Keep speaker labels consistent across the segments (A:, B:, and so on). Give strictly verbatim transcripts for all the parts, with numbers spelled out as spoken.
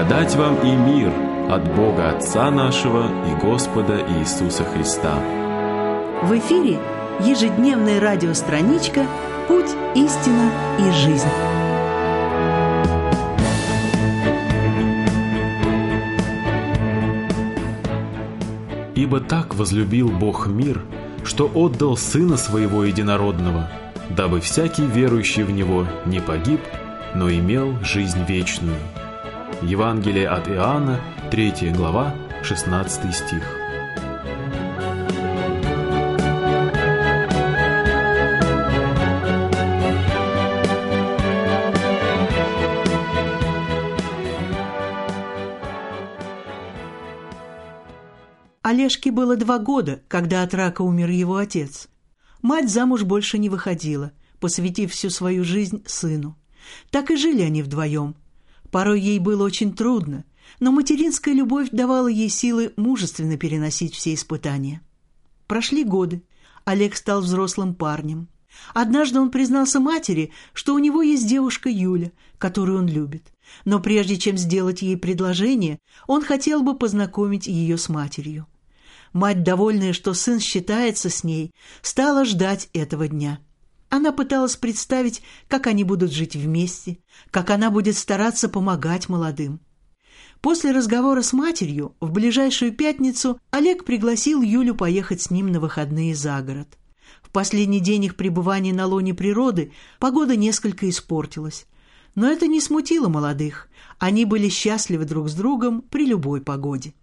A: Благодать вам и мир от Бога Отца нашего и Господа Иисуса Христа.
B: В эфире ежедневная радиостраничка «Путь, истина и жизнь».
A: «Ибо так возлюбил Бог мир, что отдал Сына Своего Единородного, дабы всякий верующий в Него не погиб, но имел жизнь вечную». Евангелие от Иоанна, третья глава, шестнадцатый стих.
B: Олежке было два года, когда от рака умер его отец. Мать замуж больше не выходила, посвятив всю свою жизнь сыну. Так и жили они вдвоем. Порой ей было очень трудно, но материнская любовь давала ей силы мужественно переносить все испытания. Прошли годы. Олег стал взрослым парнем. Однажды он признался матери, что у него есть девушка Юля, которую он любит. Но прежде чем сделать ей предложение, он хотел бы познакомить ее с матерью. Мать, довольная, что сын считается с ней, стала ждать этого дня. Она пыталась представить, как они будут жить вместе, как она будет стараться помогать молодым. После разговора с матерью в ближайшую пятницу Олег пригласил Юлю поехать с ним на выходные за город. В последний день их пребывания на лоне природы погода несколько испортилась. Но это не смутило молодых. Они были счастливы друг с другом при любой погоде.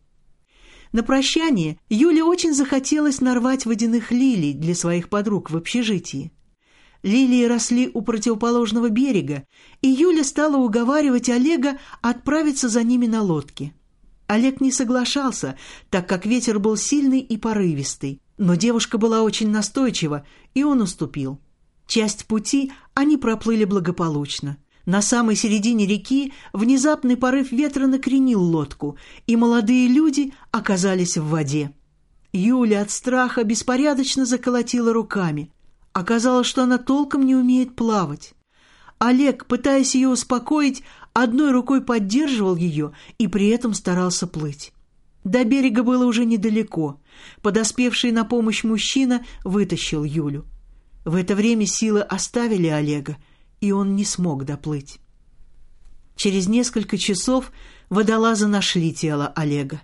B: На прощание Юле очень захотелось нарвать водяных лилий для своих подруг в общежитии. Лилии росли у противоположного берега, и Юля стала уговаривать Олега отправиться за ними на лодке. Олег не соглашался, так как ветер был сильный и порывистый, но девушка была очень настойчива, и он уступил. Часть пути они проплыли благополучно. На самой середине реки внезапный порыв ветра накренил лодку, и молодые люди оказались в воде. Юля от страха беспорядочно заколотила руками. Оказалось, что она толком не умеет плавать. Олег, пытаясь ее успокоить, одной рукой поддерживал ее и при этом старался плыть. До берега было уже недалеко. Подоспевший на помощь мужчина вытащил Юлю. В это время силы оставили Олега, и он не смог доплыть. Через несколько часов водолазы нашли тело Олега.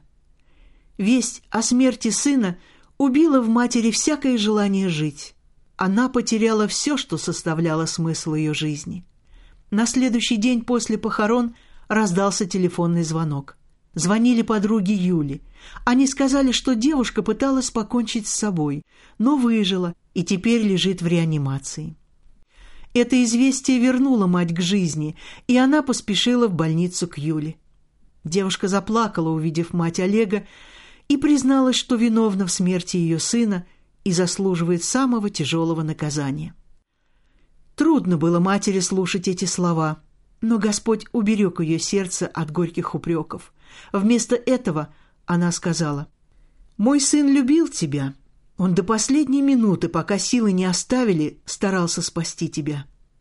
B: Весть о смерти сына убила в матери всякое желание жить. Она потеряла все, что составляло смысл ее жизни. На следующий день после похорон раздался телефонный звонок. Звонили подруги Юли. Они сказали, что девушка пыталась покончить с собой, но выжила и теперь лежит в реанимации. Это известие вернуло мать к жизни, и она поспешила в больницу к Юле. Девушка заплакала, увидев мать Олега, и призналась, что виновна в смерти ее сына и заслуживает самого тяжелого наказания. Трудно было матери слушать эти слова, но Господь уберег ее сердце от горьких упреков. Вместо этого она сказала: «Мой сын любил тебя. Он до последней минуты, пока силы не оставили, старался спасти тебя.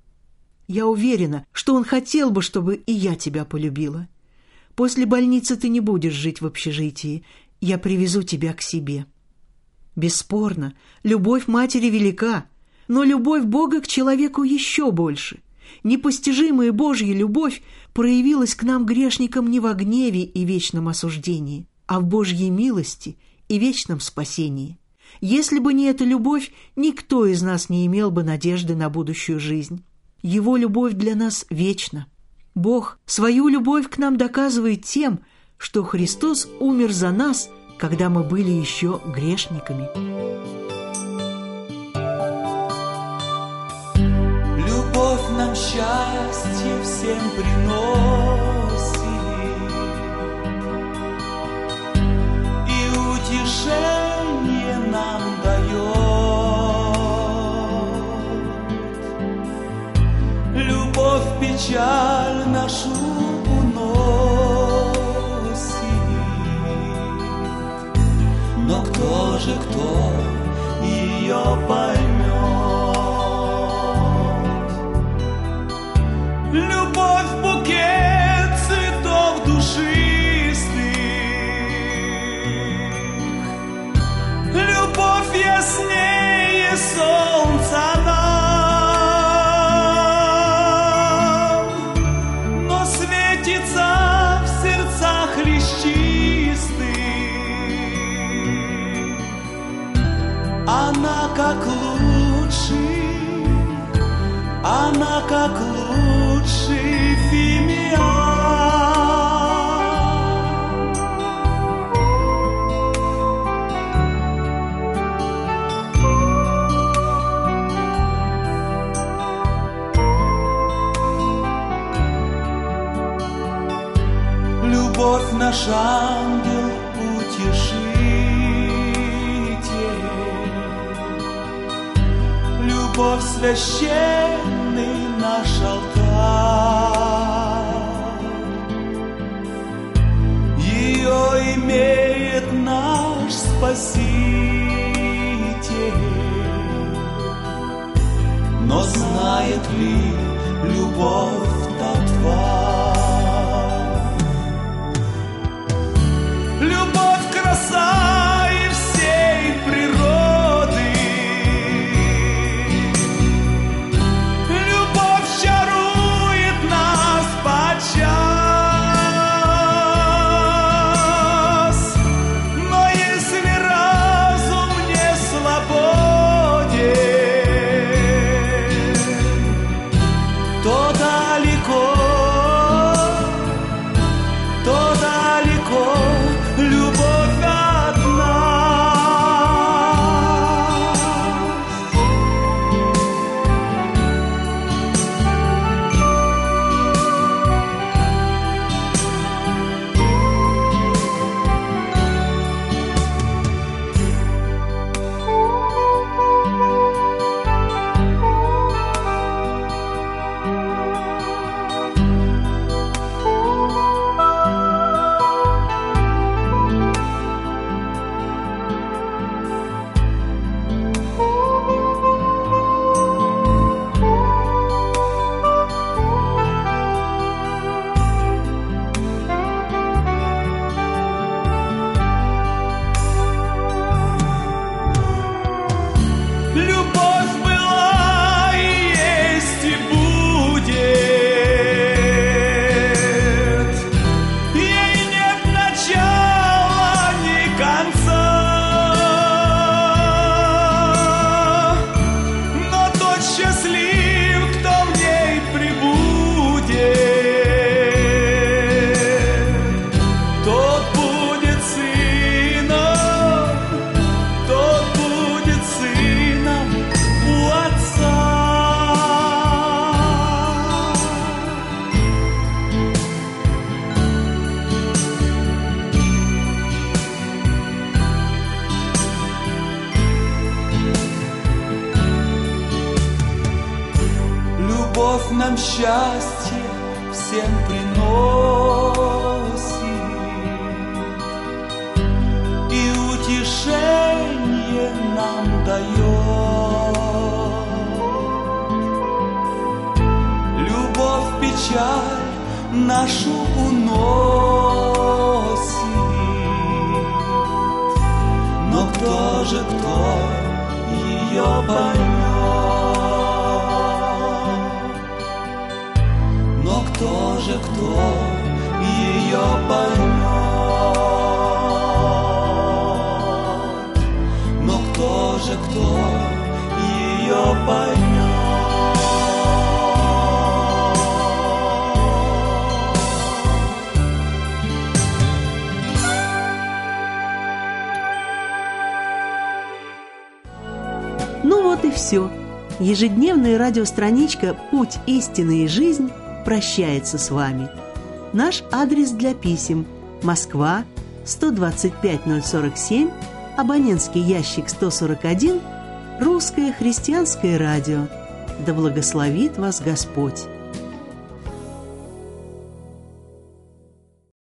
B: Я уверена, что он хотел бы, чтобы и я тебя полюбила. После больницы ты не будешь жить в общежитии. Я привезу тебя к себе». Бесспорно, любовь матери велика, но любовь Бога к человеку еще больше. Непостижимая Божья любовь проявилась к нам, грешникам, не во гневе и вечном осуждении, а в Божьей милости и вечном спасении. Если бы не эта любовь, никто из нас не имел бы надежды на будущую жизнь. Его любовь для нас вечна. Бог свою любовь к нам доказывает тем, что Христос умер за нас, когда мы были еще грешниками.
C: Любовь нам счастье всем приносит и утешение нам дает. Любовь печаль нашу но кто же, кто ее поймет? Любовь — букет цветов души, Она как лучший, она как лучший фимиам. Любовь наш ангел утешитель, любовь священный наш алтарь. Ее имеет наш Спаситель, но знает ли любовь-то тварь? Любовь краса и всей природы, любовь чарует нас подчас. Но если разум не свободен, то далеко, то далеко любовь от нас. Любовь была и есть и будет, ей нет начала ни конца. Но тот счастлив, кто в ней пребудет, тот будет сыном, тот будет сыном у Отца. Любовь нам счастье всем приносит и утешение нам дает. Любовь печаль нашу уносит, но кто же, кто ее поймет? Но кто же, кто ее поймет? Но кто же, кто ее поймет?
B: Ну вот и все. Ежедневная радиостраничка «Путь, истины и жизнь» прощается с вами. Наш адрес для писем: Москва, сто двадцать пять ноль сорок семь, абонентский ящик сто сорок один, Русское христианское радио. Да благословит вас Господь!